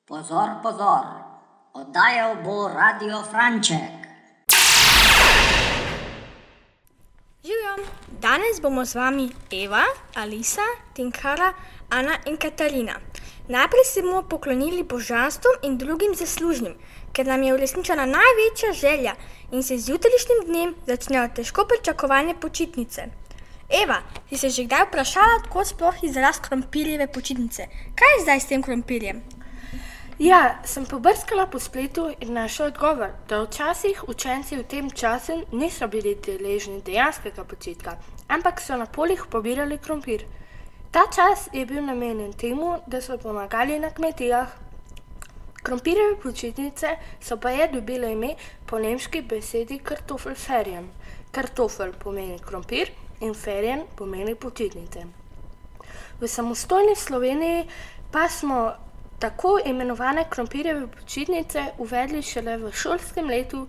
Pozor, pozor, oddajal bo Radio Franček. Živjo, danes bomo z vami Eva, Alisa, Tinkara, Ana in Katarina. Najprej se bomo poklonili božanstvom in drugim zaslužnim, ker nam je uresničena največja želja in se z jutrišnjim dnem začnejo težko pričakovane počitnice. Eva, si se že kdaj vprašala, kako sploh izraz krompirjeve počitnice? Kaj je zdaj s tem krompirjem? Ja, sem pobrskala po spletu in našla odgovor, da včasih učenci v tem času niso bili deležni dejanskega počitka, ampak so na poljih pobirali krompir. Ta čas je bil namenjen temu, da so pomagali na kmetijah. Krompirjeve počitnice so pa je dobile ime po nemški besedi Kartoffelferien. Kartoffel pomeni krompir in ferien pomeni počitnice. V samostojni Sloveniji pa smo tako imenovane krompirjeve počitnice uvedli šele v šolskem letu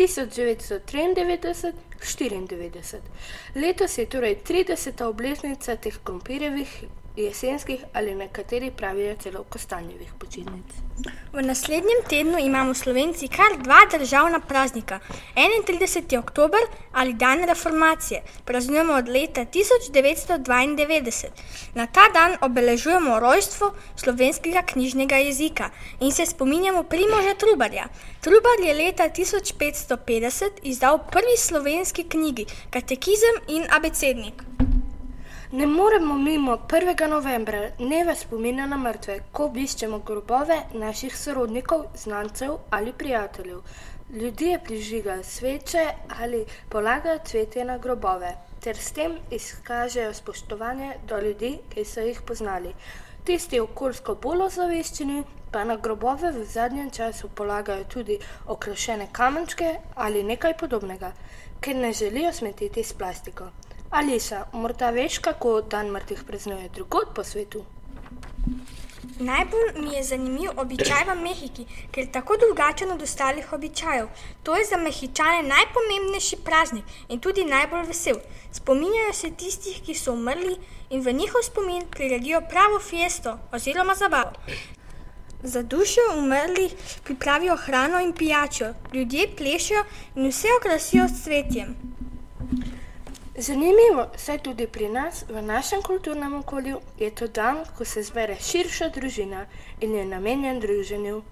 1993-94. Letos je torej 30. obletnica teh krompirjevih jesenskih ali nekateri pravijo celo kostanjevih počitnic. V naslednjem tednu imamo Slovenci kar dva državna praznika. 31. oktober ali dan reformacije praznujemo od leta 1992. Na ta dan obeležujemo rojstvo slovenskega knjižnega jezika in se spominjamo Primoža Trubarja. Trubar je leta 1550 izdal prvi slovenski knjigi Katekizem in abecednik. Ne moremo mimo 1. novembra, dneva spomina na mrtve, ko obiščemo grobove naših sorodnikov, znancev ali prijateljev. Ljudje prižigajo sveče ali polagajo cvetje na grobove, ter s tem izkažejo spoštovanje do ljudi, ki so jih poznali. Tisti okoljsko bolj ozaveščeni pa na grobove v zadnjem času polagajo tudi okrašene kamenčke ali nekaj podobnega, ker ne želijo smetiti s plastiko. Alisa, morda veš, kako dan mrtvih praznuje drugod po svetu? Najbolj mi je zanimiv običaj v Mehiki, ker je tako drugačen od ostalih običajev. To je za Mehičane najpomembnejši praznik in tudi najbolj vesel. Spominjajo se tistih, ki so umrli in v njihov spomin priredijo pravo fiesto oziroma zabavo. Za dušo umrlih pripravijo hrano in pijačo, ljudje plešejo in vse okrasijo s cvetjem. Zanimivo, saj tudi pri nas, v našem kulturnem okolju, je to dan, ko se zbere širša družina in je namenjen druženju.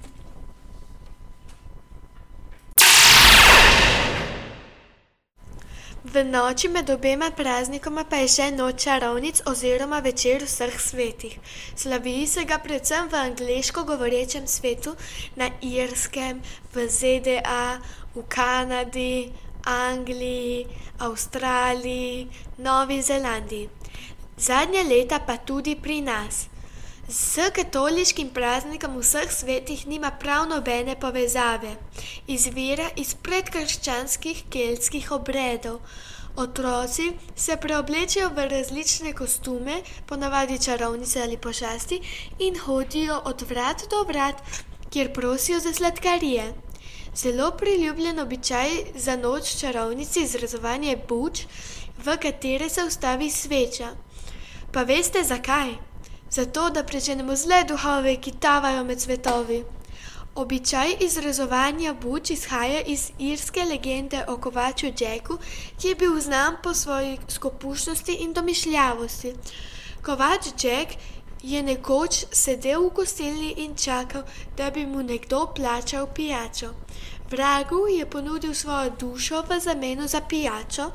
V noči med obema praznikoma pa je še noč čarovnic oziroma večer vseh svetih. Slavi se ga predvsem v angleško govorečem svetu, na Irskem, v ZDA, v Kanadi, Angliji, Avstraliji, Novi Zelandiji. Zadnja leta pa tudi pri nas. S katoliškim praznikom vseh svetih nima prav nobene povezave. Izvira iz predkrščanskih keltskih obredov. Otroci se preoblečejo v različne kostume, ponavadi čarovnice ali pošasti, in hodijo od vrat do vrat, kjer prosijo za sladkarije. Zelo priljubljen običaj za noč čarovnic je izrezovanje buč, v katere se vstavi sveča. Pa veste zakaj? Zato, da preženemo zle duhove, ki tavajo med svetovi. Običaj izrezovanja buč izhaja iz irske legende o kovaču Jacku, ki je bil znan po svoji skopuščnosti in domišljavosti. Kovač Jack je nekoč sedel v gostilni in čakal, da bi mu nekdo plačal pijačo. Vragu je ponudil svojo dušo v zameno za pijačo.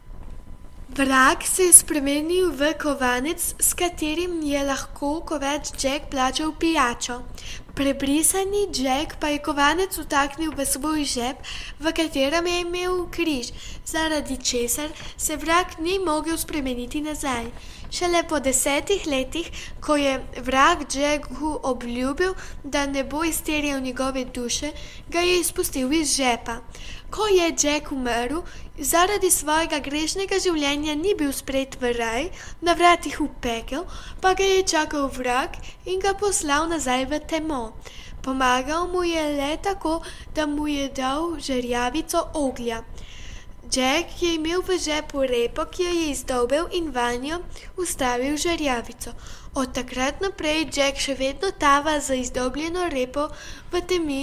Vrag se je spremenil v kovanec, s katerim je lahko kovač Jack plačal pijačo. Prebrisani Jack pa je kovanec vtaknil v svoj žep, v katerem je imel križ, zaradi česar se vrag ni mogel spremeniti nazaj. Šele po 10 letih, ko je vrag Jacku obljubil, da ne bo izterjal njegove duše, ga je izpustil iz žepa. Ko je Jack umrl, zaradi svojega grešnega življenja ni bil sprejet v raj, na vratih v pekel, pa ga je čakal vrag in ga poslal nazaj v temo. Pomagal mu je le tako, da mu je dal žerjavico oglja. Jack je imel v žepu repo, ki jo je izdobil in vanjo ustavil žerjavico. Od takrat naprej Jack še vedno tava za izdobljeno repo v temi.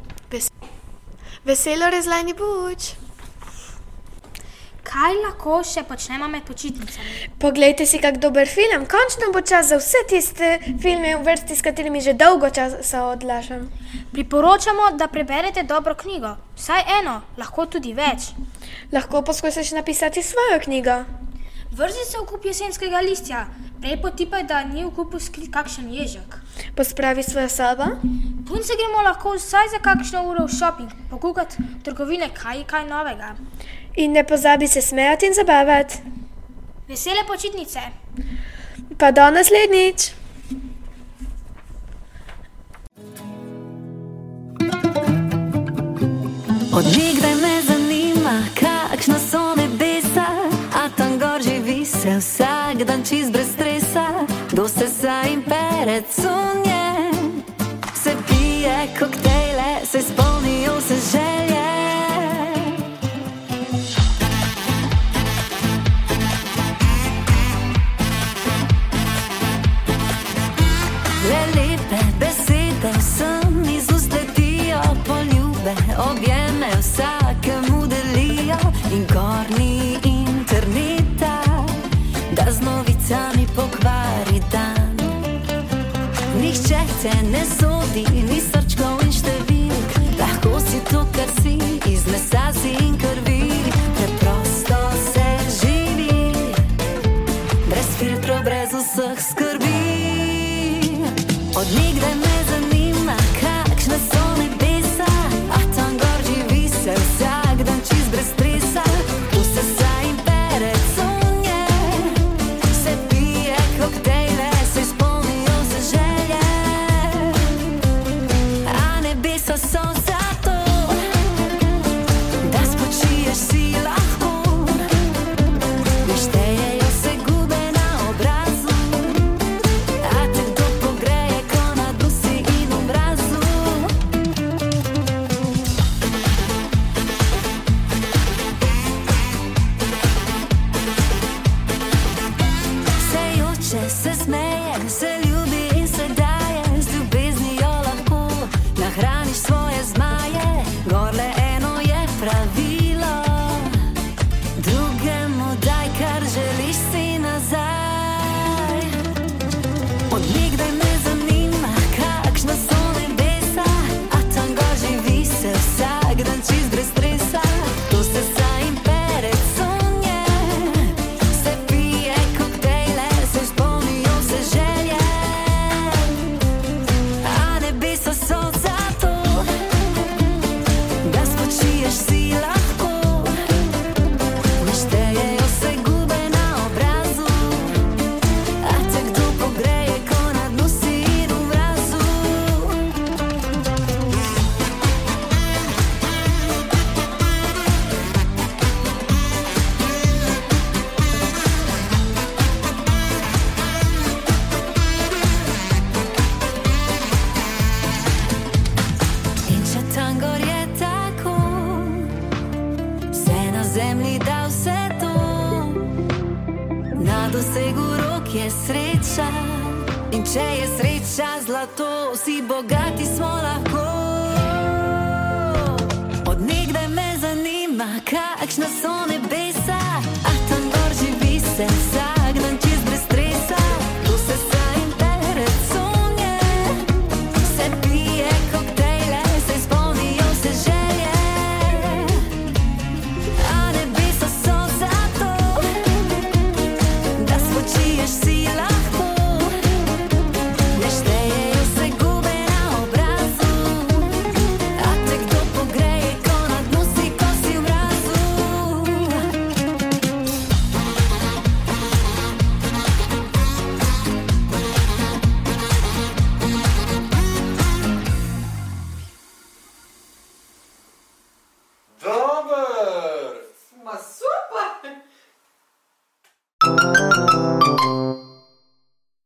Veselo rezlanje buč! Kaj lahko še počnemo med počitnicami? Poglejte si kak dober film, končno bo čas za vse tiste filme v vrsti, s katerimi že dolgo časa odlašam. Priporočamo, da preberete dobro knjigo. Vsaj eno, lahko tudi več. Lahko poskusiš napisati svojo knjigo. Vrzi se v kup jesenskega listja. Prej potipaj, da ni v kupu skrit kakšen ježek. Pospravi svojo sobo. Punce gremo lahko vsaj za kakšno uro v šoping, pokukati trgovine kaj novega. In ne pozabi se smejati in zabavati. Vesele počitnice. Pa do naslednjič. Od nekdaj me zanima, kakšna so nebesa, a tam gor živi se vsak dan čist brez stresa. Do sesa in pere cunje, se pije koktejle, se spomnijo se želje. Le lepe besede vsem iz ust letijo, poljube, objeme vsakemu delijo in gor ni interneta, da z novicami pokvari dan. Nihče te ne sodi, ni srčkov in številk, lahko si to, kar si, iz mesa si in krvi. Preprosto se živi, brez filtrov, brez vseh skrbi. Od nekdaj me zanima, kakšna so nebesa, a tam gor živi se vsak dan čist brez stresa. Tu se saj in pere cunje, se pije koktejle, se izpolnijo se želje. A nebesa so zato, da spočiješ si lahko, ne štejejo se gube na obrazu, a te kdo pogreje, ko na dusi in obrazu. Se joče, se smeje, se ljubi in se daje, z ljubeznijo lahko nahraniš svoje zmaje. Gor le eno je pravilo, drugemu daj, kar želiš si nazaj. Od nekdaj me zanima, kakšna so nebesa, a tam gor živi se vsak dan čist brez stresa. Tu se saj in pere cunje, se pije koktejle, se izpolnijo se želje. A nebesa so zato, da spočiješ si lahko, ne štejejo se gube na obrazu, a te kdo pogreje, ko na dnu si in v mrazu. In če tam gor je tako, vse na zemlji da vse to, na dosegu rok je sreča, in če je sreča zlato, vsi bogati smo lahko. Od nekdaj me zanima, kakšna so